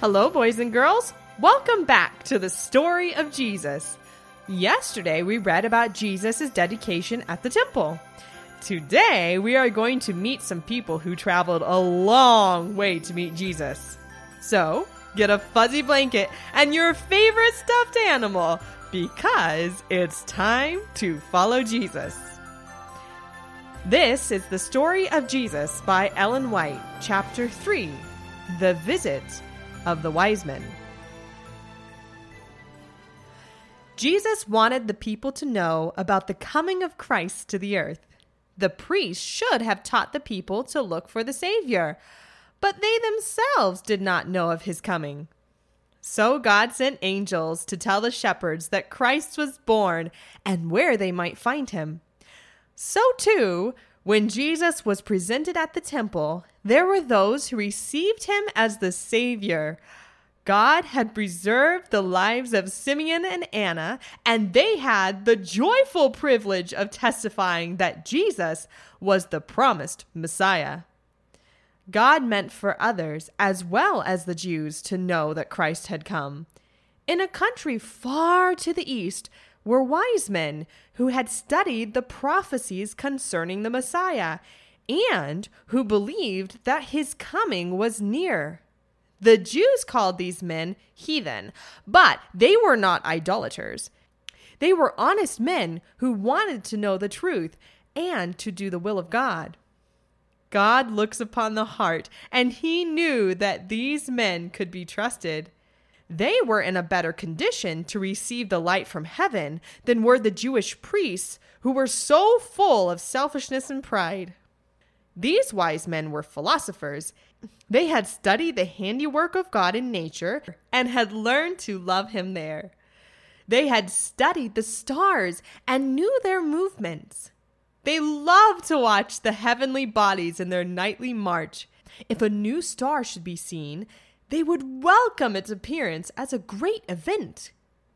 Hello, boys and girls. Welcome back to the story of Jesus. Yesterday, we read about Jesus' dedication at the temple. Today, we are going to meet some people who traveled a long way to meet Jesus. So, get a fuzzy blanket and your favorite stuffed animal, because it's time to follow Jesus. This is the story of Jesus by Ellen White, Chapter 3, The Visit of the Wise Men. Jesus wanted the people to know about the coming of Christ to the earth. The priests should have taught the people to look for the Savior, but they themselves did not know of his coming. So God sent angels to tell the shepherds that Christ was born and where they might find him. So too, when Jesus was presented at the temple, there were those who received him as the Savior. God had preserved the lives of Simeon and Anna, and they had the joyful privilege of testifying that Jesus was the promised Messiah. God meant for others, as well as the Jews, to know that Christ had come. In a country far to the east were wise men who had studied the prophecies concerning the Messiah and who believed that his coming was near. The Jews called these men heathen, but they were not idolaters. They were honest men who wanted to know the truth and to do the will of God. God looks upon the heart, and he knew that these men could be trusted. They were in a better condition to receive the light from heaven than were the Jewish priests who were so full of selfishness and pride. These wise men were philosophers. They had studied the handiwork of God in nature and had learned to love him there. They had studied the stars and knew their movements. They loved to watch the heavenly bodies in their nightly march. If a new star should be seen, they would welcome its appearance as a great event.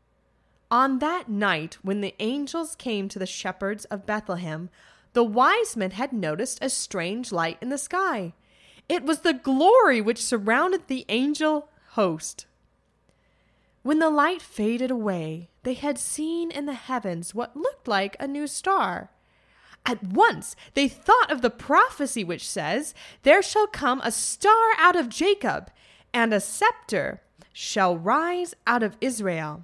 On that night, when the angels came to the shepherds of Bethlehem, the wise men had noticed a strange light in the sky. It was the glory which surrounded the angel host. When the light faded away, they had seen in the heavens what looked like a new star. At once they thought of the prophecy which says, "There shall come a star out of Jacob, and a scepter shall rise out of Israel."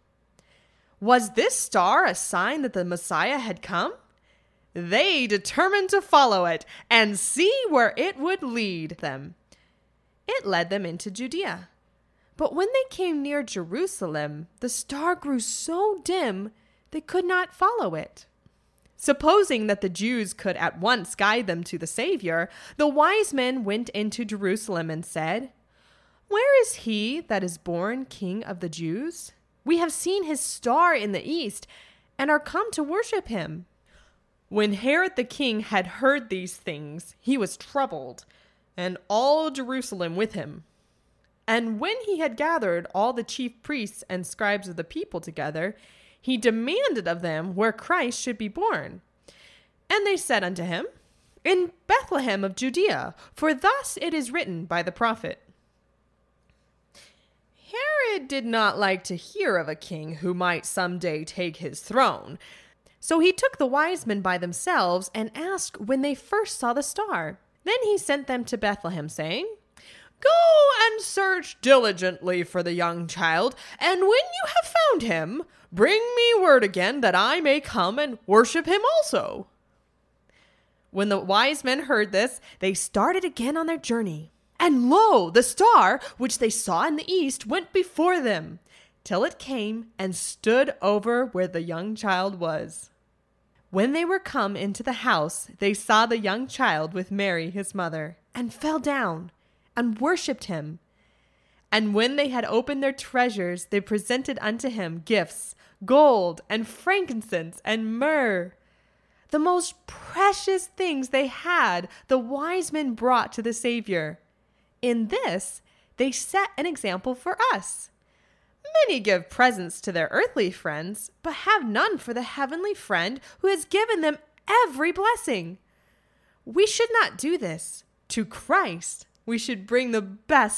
Was this star a sign that the Messiah had come? They determined to follow it and see where it would lead them. It led them into Judea. But when they came near Jerusalem, the star grew so dim they could not follow it. Supposing that the Jews could at once guide them to the Savior, the wise men went into Jerusalem and said, "Where is he that is born King of the Jews? We have seen his star in the east and are come to worship him." When Herod the king had heard these things, he was troubled, and all Jerusalem with him. And when he had gathered all the chief priests and scribes of the people together, he demanded of them where Christ should be born. And they said unto him, "In Bethlehem of Judea, for thus it is written by the prophet." Herod did not like to hear of a king who might someday take his throne. So he took the wise men by themselves and asked when they first saw the star. Then he sent them to Bethlehem, saying, "Go and search diligently for the young child, and when you have found him, bring me word again that I may come and worship him also." When the wise men heard this, they started again on their journey. And lo, the star, which they saw in the east, went before them, till it came and stood over where the young child was. When they were come into the house, they saw the young child with Mary his mother, and fell down and worshipped him. And when they had opened their treasures, they presented unto him gifts, gold and frankincense and myrrh. The most precious things they had, the wise men brought to the Savior. In this, they set an example for us. Many give presents to their earthly friends, but have none for the heavenly friend who has given them every blessing. We should not do this. To Christ, we should bring the best of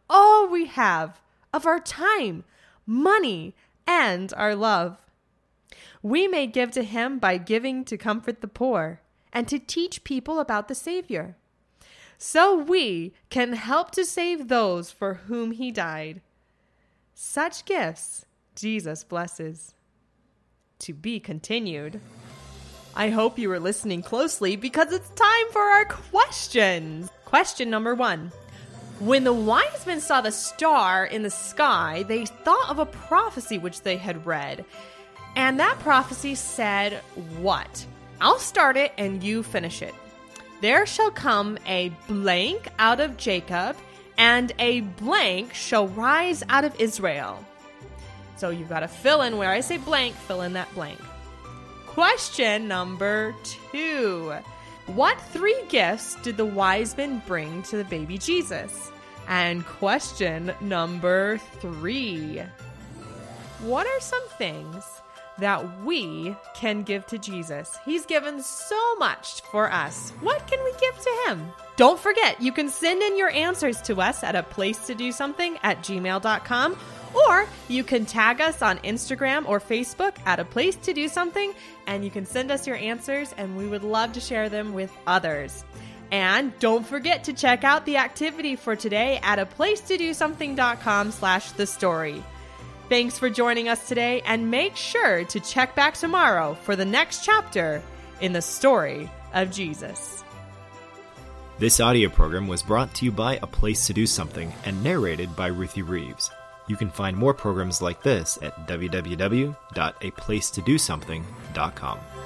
all we have of our time, money, and our love. We may give to him by giving to comfort the poor and to teach people about the Savior, so we can help to save those for whom he died. Such gifts Jesus blesses. To be continued. I hope you were listening closely because it's time for our questions. Question number 1. When the wise men saw the star in the sky, they thought of a prophecy which they had read. And that prophecy said what? I'll start it and you finish it. There shall come a blank out of Jacob, and a blank shall rise out of Israel. So you've got to fill in where I say blank, fill in that blank. Question number 2. What 3 gifts did the wise men bring to the baby Jesus? And question number 3. What are some things that we can give to Jesus? He's given so much for us. What can we give to him? Don't forget, you can send in your answers to us at aplacetodosomething@gmail.com, or you can tag us on Instagram or Facebook at @aplacetodosomething, and you can send us your answers, and we would love to share them with others. And don't forget to check out the activity for today at aplacetodosomething.com/thestory. Thanks for joining us today, and make sure to check back tomorrow for the next chapter in the story of Jesus. This audio program was brought to you by A Place to Do Something and narrated by Ruthie Reeves. You can find more programs like this at www.aplacetodosomething.com.